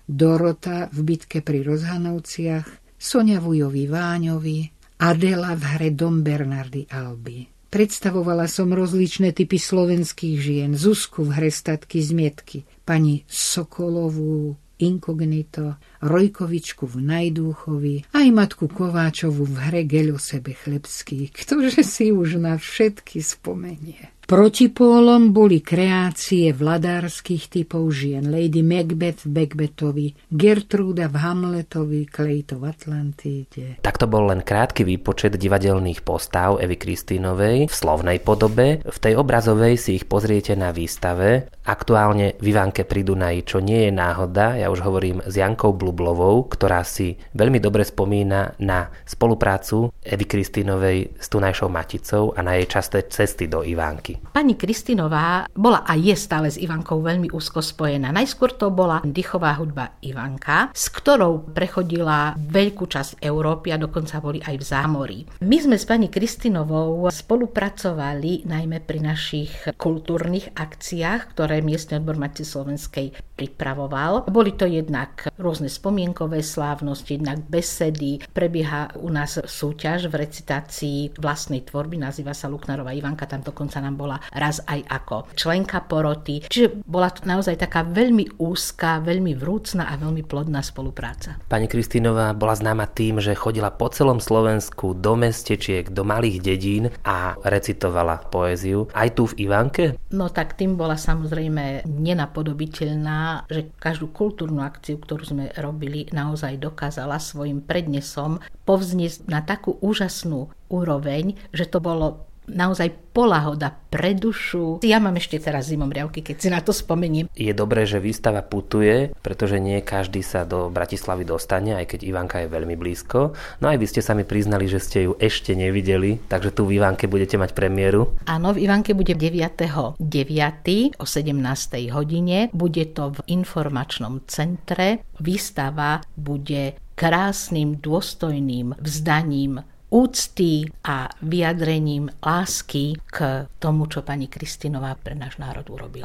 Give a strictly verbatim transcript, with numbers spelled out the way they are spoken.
Dorota v bitke pri Rozhanovciach, Soňa Vujovi Váňovi, Adela v hre Dom Bernardy Alby. Predstavovala som rozličné typy slovenských žien, Zuzku v hre Statky Zmietky, pani Sokolovú, Inkognito, Rojkovičku v Najdúchovi, aj matku Kováčovu v hre Geľo sebe chlebský, ktože si už na všetky spomenie. Protipólom boli kreácie vladárskych typov žien, Lady Macbeth v Macbethovi, Gertrúda v Hamletovi, Cleito v Atlantíde. Takto bol len krátky výpočet divadelných postáv Evy Kristínovej v slovnej podobe. V tej obrazovej si ich pozriete na výstave. Aktuálne v Ivánke pri Dunaji, čo nie je náhoda, ja už hovorím s Jankou Blublovou, ktorá si veľmi dobre spomína na spoluprácu Evy Kristínovej s tunajšou Maticou a na jej časté cesty do Ivánky. Pani Kristínová bola a je stále s Ivankou veľmi úzko spojená. Najskôr to bola dýchová hudba Ivanka, s ktorou prechodila veľkú časť Európy a dokonca boli aj v zámorí. My sme s pani Kristínovou spolupracovali najmä pri našich kultúrnych akciách, ktoré miestny odbor Matice slovenskej pripravoval. Boli to jednak rôzne spomienkové slávnosti, jednak besedy. Prebieha u nás súťaž v recitácii vlastnej tvorby, nazýva sa Luknarová Ivanka, tam dokonca nám bola raz aj ako členka poroty. Čiže bola to naozaj taká veľmi úzka, veľmi vrúcna a veľmi plodná spolupráca. Pani Kristínová bola známa tým, že chodila po celom Slovensku do mestečiek, do malých dedín a recitovala poéziu. Aj tu v Ivánke? No tak tým bola samozrejme nenapodobiteľná, že každú kultúrnu akciu, ktorú sme robili, naozaj dokázala svojim prednesom povzniesť na takú úžasnú úroveň, že to bolo naozaj poľahoda pre dušu. Ja mám ešte teraz zimomriavky, keď si na to spomeniem. Je dobré, že výstava putuje, pretože nie každý sa do Bratislavy dostane, aj keď Ivánka je veľmi blízko. No aj vy ste sami priznali, že ste ju ešte nevideli, takže tu v Ivánke budete mať premiéru. Áno, v Ivánke bude deviateho deviateho o sedemnástej hodine. Bude to v informačnom centre. Výstava bude krásnym, dôstojným vzdaním úcty a vyjadrením lásky k tomu, čo pani Kristínová pre náš národ urobila.